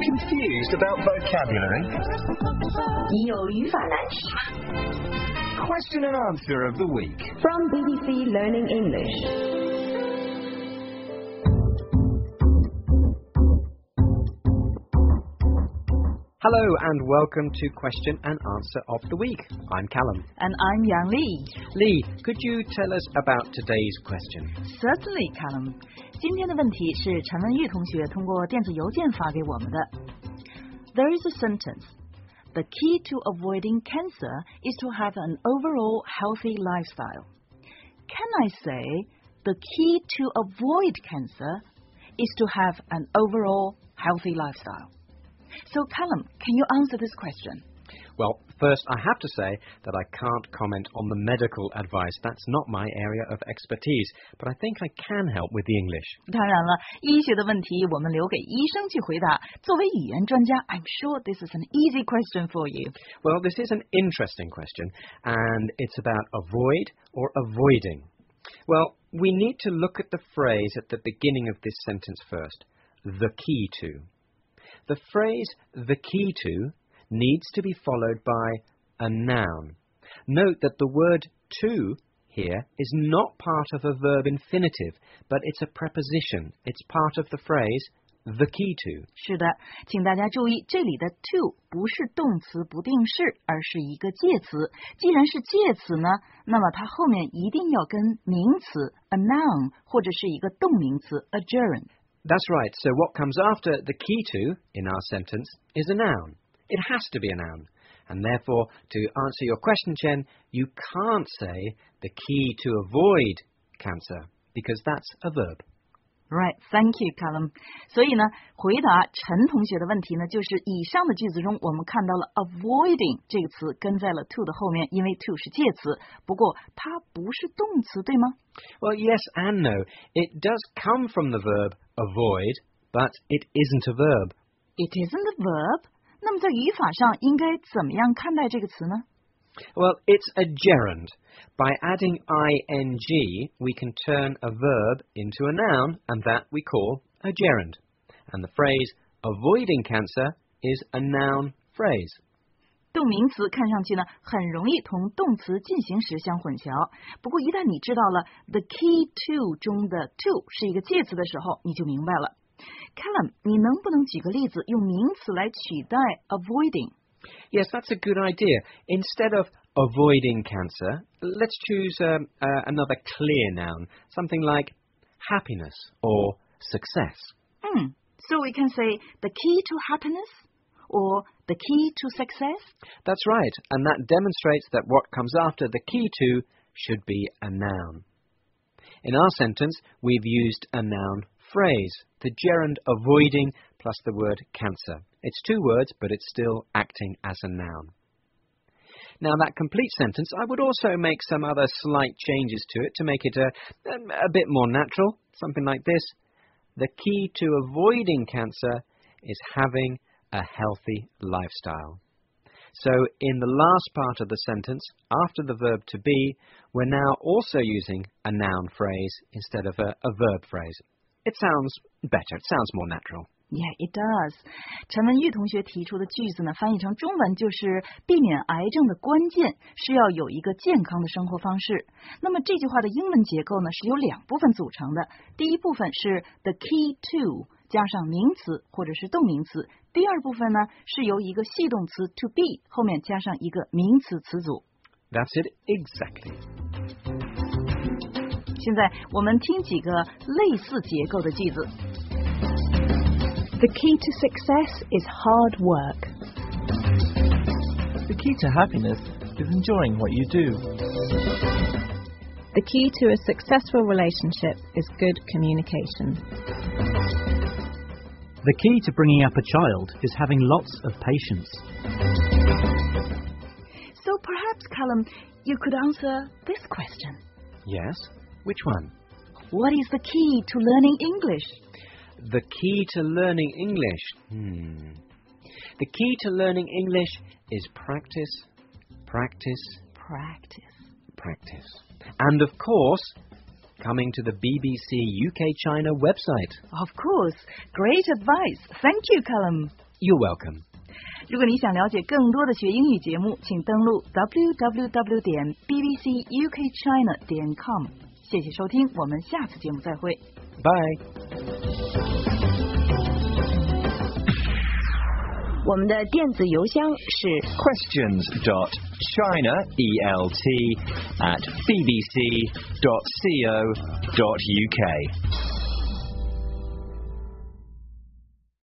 Confused about vocabulary? 你有语法难题吗 Question and answer of the week. From BBC Learning English. Hello and welcome to Question and Answer of the Week. I'm Callum. And I'm Yang Li. Lee, could you tell us about today's question? Certainly, Callum. 今天的问题是陈文玉同学通过电子邮件发给我们的。There is a sentence. The key to avoiding cancer is to have an overall healthy lifestyle. Can I say the key to avoid cancer is to have an overall healthy lifestyle? So, Callum, can you answer this question? Well, first I have to say that I can't comment on the medical advice. That's not my area of expertise, but I think I can help with the English. 当然了，医学的问题我们留给医生去回答。作为语言专家 I'm sure this is an easy question for you. Well, this is an interesting question, and it's about avoid or avoiding. Well, we need to look at the phrase at the beginning of this sentence first. The key to. The phrase the key to needs to be followed by a noun. Note that the word to here is not part of a verb infinitive, but it's a preposition. It's part of the phrase the key to. 是的，请大家注意，这里的 to 不是动词不定式，而是一个介词。既然是介词呢，那么它后面一定要跟名词 a noun 或者是一个动名词 a gerund。That's right. So what comes after the key to in our sentence is a noun. It has to be a noun. And therefore, to answer your question, Chen, you can't say the key to avoid cancer, because that's a verb. Right, thank you, Callum. 所以呢，回答陈同学的问题呢，就是以上的句子中，我们看到了 avoiding 这个词跟在了 to 的后面，因为 to 是介词，不过它不是动词，对吗？ Well, yes and no. It does come from the verb avoid, but it isn't a verb. It isn't a verb? 那么在语法上应该怎么样看待这个词呢？ Well, it's a gerund. By adding ing, we can turn a verb into a noun, and that we call a gerund. And the phrase avoiding cancer is a noun phrase. 动名词看上去呢，很容易同动词进行时相混淆。不过一旦你知道了 the key to 中的 to 是一个介词的时候，你就明白了。Callum, 你能不能举个例子，用名词来取代 avoiding? Yes, that's a good idea. Instead of avoiding cancer, let's choose another clear noun, something like happiness or success. So we can say the key to happiness or the key to success? That's right, and that demonstrates that what comes after the key to should be a noun. In our sentence, we've used a noun phrase, the gerund avoiding plus the word cancer. It's two words, but it's still acting as a noun. Now, that complete sentence, I would also make some other slight changes to it to make it a bit more natural. Something like this. The key to avoiding cancer is having a healthy lifestyle. So, in the last part of the sentence, after the verb to be, we're now also using a noun phrase instead of a verb phrase. It sounds better. It sounds more natural. Yeah, it does. 陈文玉同学提出的句子呢，翻译成中文就是避免癌症的关键是要有一个健康的生活方式。那么这句话的英文结构呢，是由两部分组成的。第一部分是 the key to 加上名词或者是动名词。第二部分呢，是由一个系动词 to be 后面加上一个名词词组。 That's it, exactly. 现在我们听几个类似结构的句子。 The key to success is hard work. The key to happiness is enjoying what you do. The key to a successful relationship is good communication. The key to bringing up a child is having lots of patience. So perhaps, Callum, you could answer this question. Yes? Which one? What is the key to learning English? The key to learning English? The key to learning English is practice, practice, Practice. practice. And of course, coming to the BBC UK China website. Of course. Great advice. Thank you, Callum. You're welcome. 如果你想了解更多的学英语节目，请登录 www.bbcukchina.com。谢谢收听，我们下次节目再会。 Bye. 我们的电子邮箱是 questions.china@bbc.co.uk